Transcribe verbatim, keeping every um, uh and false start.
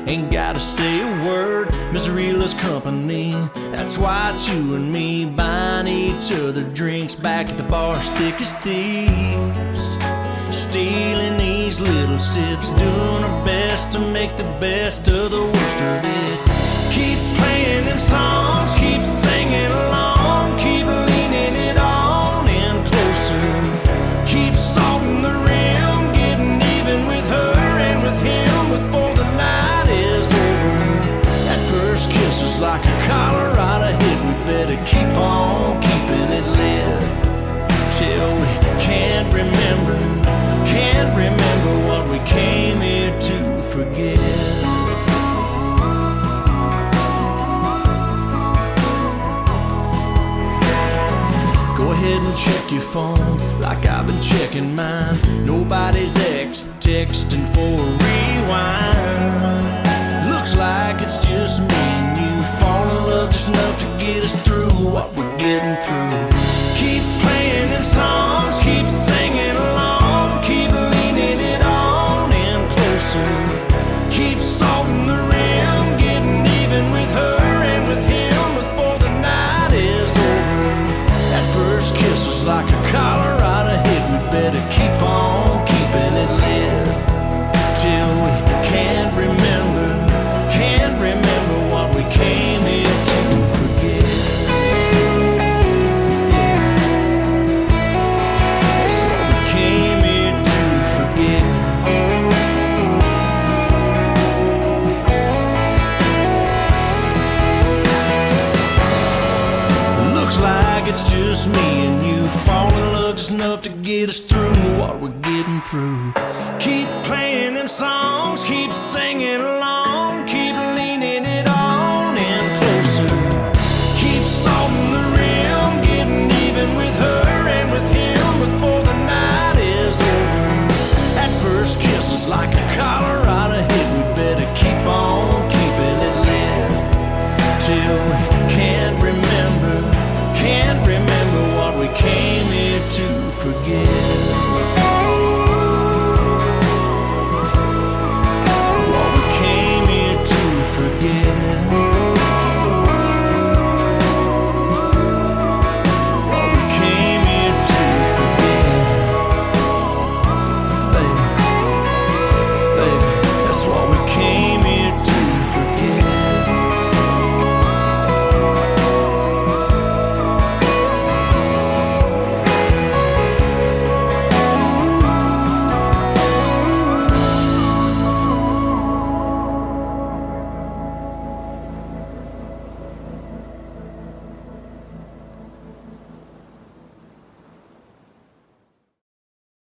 ain't gotta say a word. Misery loves company, that's why it's you and me buying each other drinks back at the bar as thick as thieves. Stealing these little sips, doing our best to make the best of the worst of it. Keep playing them songs, keep singing along, keep leaning it on in closer. Keep salting the rim, getting even with her and with him before the night is over. That first kiss is like a Colorado hit. We better keep on keeping it lit till we can't remember, can't remember what we came here to forget. Go ahead and check your phone like I've been checking mine. Nobody's ex texting for a rewind. Looks like it's just me and you, fall in love just enough to get us through what we're getting through. Keep playing them songs, keep singing along, keep leaning it on in closer. Keep salting the rim, getting even with her and with him before the night is over. That first kiss was like a Colorado hit. We better keep on keeping it lit till we can't remember, can't remember what we came here to forget. That's what we came here to forget. Looks like it's just me and you, fall in love just enough to get us through what we're getting through.